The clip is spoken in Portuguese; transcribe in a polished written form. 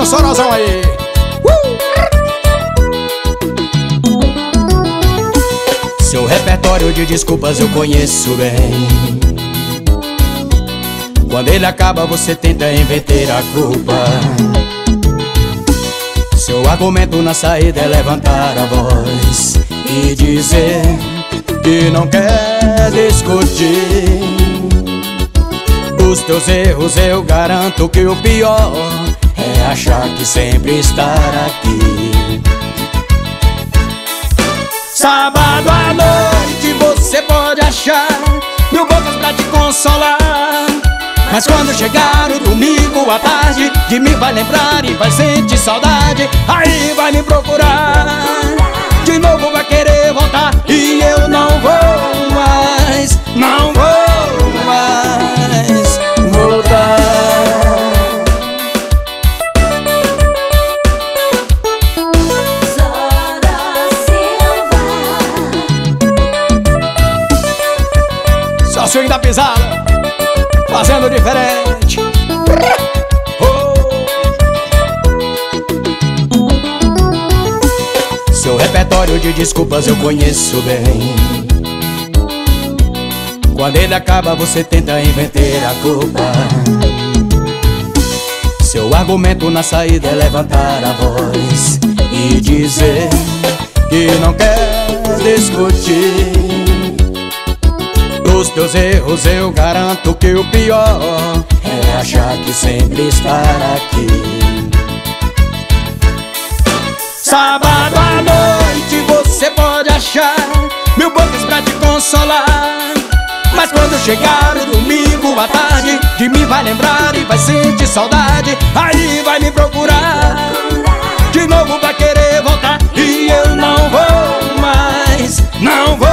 Mossorozão aí. Seu repertório de desculpas eu conheço bem. Quando ele acaba você tenta inverter a culpa. Seu argumento na saída é levantar a voz e dizer que não quer discutir. Os teus erros eu garanto que o pior é achar que sempre estar aqui. Sábado à noite você pode achar mil bocas pra te consolar, mas quando chegar o domingo à tarde, de mim vai lembrar e vai sentir saudade. Aí vai me procurar, de novo vai querer voltar, e eu não vou mais, não vou mais voltar. Só swing da pisada, fazendo diferente. Seu repertório de desculpas eu conheço bem. Quando ele acaba você tenta inverter a culpa. Seu argumento na saída é levantar a voz e dizer que não quer discutir. Dos teus erros eu garanto que o pior é achar que sempre estar aqui. Sábado à noite você pode achar mil bocas pra te consolar, mas quando chegar o domingo à tarde, de mim vai lembrar e vai sentir saudade. Aí vai me procurar, de novo vai querer voltar, e eu não vou mais, não vou